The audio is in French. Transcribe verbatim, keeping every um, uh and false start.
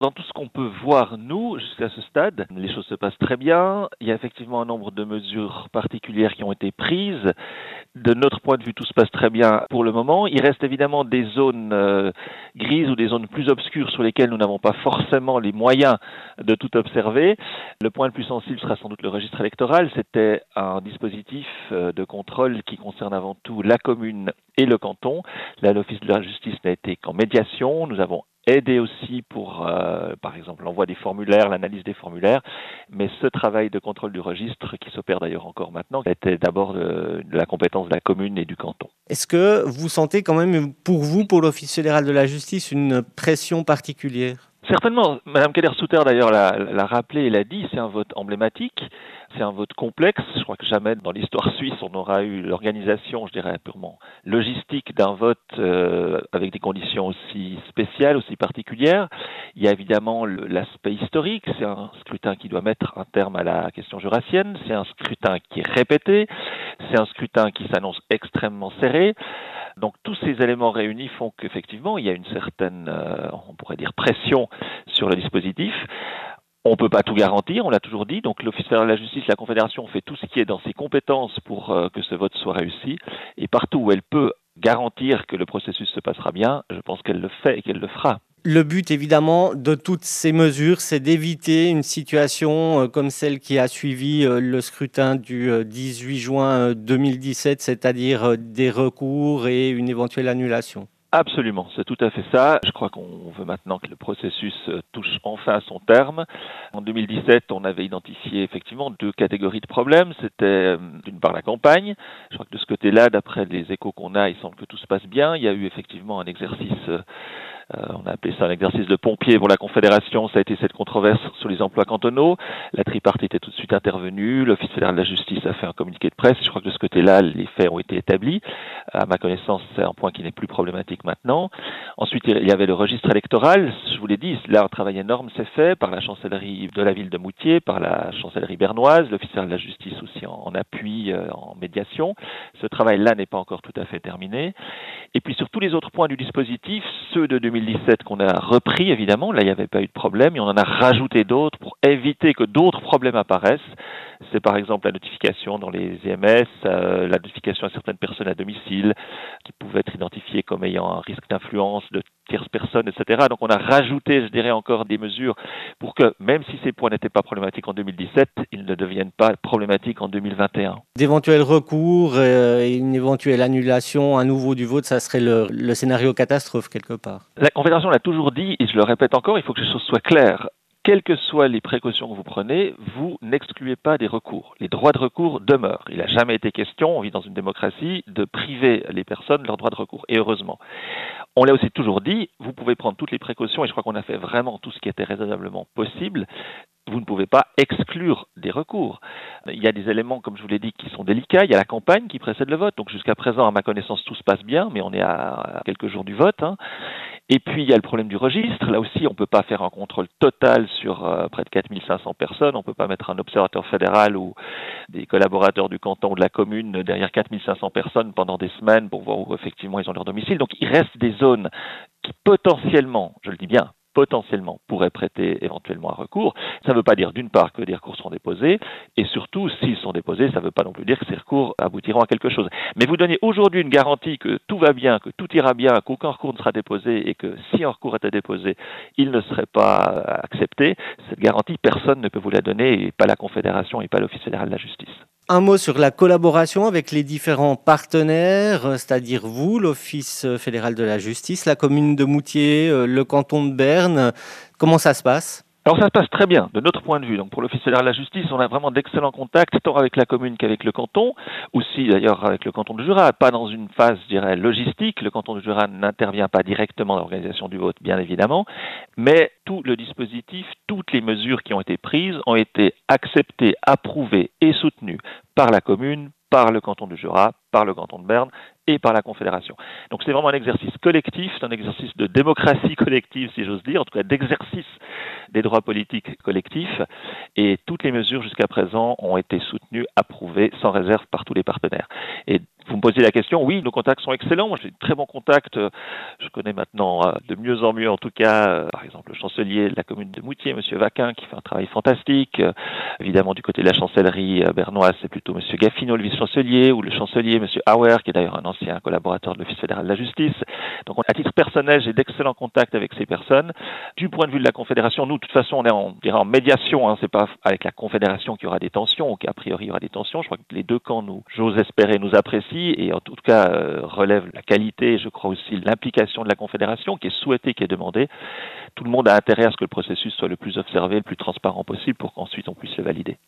Dans tout ce qu'on peut voir, nous, jusqu'à ce stade, les choses se passent très bien. Il y a effectivement un nombre de mesures particulières qui ont été prises. De notre point de vue, tout se passe très bien pour le moment. Il reste évidemment des zones euh, grises ou des zones plus obscures sur lesquelles nous n'avons pas forcément les moyens de tout observer. Le point le plus sensible sera sans doute le registre électoral. C'était un dispositif euh, de contrôle qui concerne avant tout la commune et le canton. Là, l'Office de la justice n'a été qu'en médiation. Nous avons aidé aussi pour, euh, par exemple, l'envoi des formulaires, l'analyse des formulaires. Mais ce travail de contrôle du registre, qui s'opère d'ailleurs encore maintenant, était d'abord de, de la compétence de la commune et du canton. Est-ce que vous sentez quand même, pour vous, pour l'Office fédéral de la justice, une pression particulière ? Certainement. Madame Keller-Souter, d'ailleurs, l'a, l'a rappelé et l'a dit, c'est un vote emblématique, c'est un vote complexe. Je crois que jamais dans l'histoire suisse, on aura eu l'organisation, je dirais, purement logistique d'un vote euh, avec des conditions aussi spéciales, aussi particulières. Il y a évidemment le, l'aspect historique. C'est un scrutin qui doit mettre un terme à la question jurassienne. C'est un scrutin qui est répété. C'est un scrutin qui s'annonce extrêmement serré. Donc tous ces éléments réunis font qu'effectivement, il y a une certaine, euh, on pourrait dire, pression sur le dispositif. On ne peut pas tout garantir, on l'a toujours dit. Donc l'Office fédéral de la justice, la Confédération fait tout ce qui est dans ses compétences pour euh, que ce vote soit réussi. Et partout où elle peut garantir que le processus se passera bien, je pense qu'elle le fait et qu'elle le fera. Le but, évidemment, de toutes ces mesures, c'est d'éviter une situation comme celle qui a suivi le scrutin du dix-huit juin deux mille dix-sept, c'est-à-dire des recours et une éventuelle annulation. Absolument, c'est tout à fait ça. Je crois qu'on veut maintenant que le processus touche enfin à son terme. En deux mille dix-sept, on avait identifié effectivement deux catégories de problèmes. C'était d'une part la campagne. Je crois que de ce côté-là, d'après les échos qu'on a, il semble que tout se passe bien. Il y a eu effectivement un exercice... Euh, on a appelé ça un exercice de pompier pour la Confédération. Ça a été cette controverse sur les emplois cantonaux. La tripartite est tout de suite intervenue. L'Office fédéral de la justice a fait un communiqué de presse. Je crois que de ce côté-là, les faits ont été établis. À ma connaissance, c'est un point qui n'est plus problématique maintenant. Ensuite, il y avait le registre électoral. Je vous l'ai dit, là, un travail énorme s'est fait par la chancellerie de la ville de Moutier, par la chancellerie bernoise, l'Office fédéral de la justice aussi en, en appui, euh, en médiation. Ce travail-là n'est pas encore tout à fait terminé. Et puis sur tous les autres points du dispositif, ceux de deux mille dix-sept qu'on a repris évidemment, là il n'y avait pas eu de problème, et on en a rajouté d'autres pour éviter que d'autres problèmes apparaissent. C'est par exemple la notification dans les E M S, euh, la notification à certaines personnes à domicile qui pouvaient être identifiées comme ayant un risque d'influence de tierces personnes, et cetera. Donc on a rajouté, je dirais, encore des mesures pour que, même si ces points n'étaient pas problématiques en deux mille dix-sept, ils ne deviennent pas problématiques en deux mille vingt et un. D'éventuels recours euh, et une éventuelle annulation à nouveau du vote, ça serait le, le scénario catastrophe quelque part. La Confédération l'a toujours dit, et je le répète encore, il faut que les choses soient claires. Quelles que soient les précautions que vous prenez, vous n'excluez pas des recours. Les droits de recours demeurent. Il n'a jamais été question, on vit dans une démocratie, de priver les personnes de leurs droits de recours. Et heureusement. On l'a aussi toujours dit, vous pouvez prendre toutes les précautions, et je crois qu'on a fait vraiment tout ce qui était raisonnablement possible. Vous ne pouvez pas exclure des recours. Il y a des éléments, comme je vous l'ai dit, qui sont délicats. Il y a la campagne qui précède le vote. Donc jusqu'à présent, à ma connaissance, tout se passe bien, mais on est à quelques jours du vote, hein. Et puis, il y a le problème du registre. Là aussi, on ne peut pas faire un contrôle total sur euh, près de quatre mille cinq cents personnes. On ne peut pas mettre un observateur fédéral ou des collaborateurs du canton ou de la commune derrière quatre mille cinq cents personnes pendant des semaines pour voir où effectivement ils ont leur domicile. Donc, il reste des zones qui potentiellement, je le dis bien, potentiellement pourraient prêter éventuellement un recours. Ça ne veut pas dire d'une part que des recours seront déposés, et surtout, s'ils sont déposés, ça ne veut pas non plus dire que ces recours aboutiront à quelque chose. Mais vous donnez aujourd'hui une garantie que tout va bien, que tout ira bien, qu'aucun recours ne sera déposé, et que si un recours était déposé, il ne serait pas accepté. Cette garantie, personne ne peut vous la donner, et pas la Confédération et pas l'Office fédéral de la justice. Un mot sur la collaboration avec les différents partenaires, c'est-à-dire vous, l'Office fédéral de la justice, la commune de Moutier, le canton de Berne. Comment ça se passe ? Alors ça se passe très bien, de notre point de vue. Donc pour l'Office fédéral de la justice, on a vraiment d'excellents contacts, tant avec la commune qu'avec le canton, aussi d'ailleurs avec le canton de Jura, pas dans une phase, je dirais, logistique. Le canton de Jura n'intervient pas directement dans l'organisation du vote, bien évidemment, mais tout le dispositif, toutes les mesures qui ont été prises ont été acceptées, approuvées et soutenues par la commune, par le canton de Jura, par le canton de Berne et par la Confédération. Donc c'est vraiment un exercice collectif, c'est un exercice de démocratie collective, si j'ose dire, en tout cas d'exercice des droits politiques collectifs, et toutes les mesures jusqu'à présent ont été soutenues, approuvées, sans réserve par tous les partenaires. Et Vous me posez la question, oui, nos contacts sont excellents. Moi, j'ai de très bons contacts. Je connais maintenant euh, de mieux en mieux, en tout cas, euh, par exemple, le chancelier de la commune de Moutier, Monsieur Vaquin, qui fait un travail fantastique. Euh, évidemment, du côté de la chancellerie euh, bernoise, c'est plutôt Monsieur Gaffino, le vice-chancelier, ou le chancelier, Monsieur Auer, qui est d'ailleurs un ancien collaborateur de l'Office fédéral de la justice. Donc, à titre personnel, j'ai d'excellents contacts avec ces personnes. Du point de vue de la Confédération, nous, de toute façon, on est en, on dirait en médiation. Hein, c'est pas avec la Confédération qu'il y aura des tensions, ou qu'a priori il y aura des tensions. Je crois que les deux camps, nous, j'ose espérer, nous apprécient et en tout cas euh, relève la qualité et je crois aussi l'implication de la Confédération qui est souhaitée, qui est demandée. Tout le monde a intérêt à ce que le processus soit le plus observé, le plus transparent possible pour qu'ensuite on puisse le valider.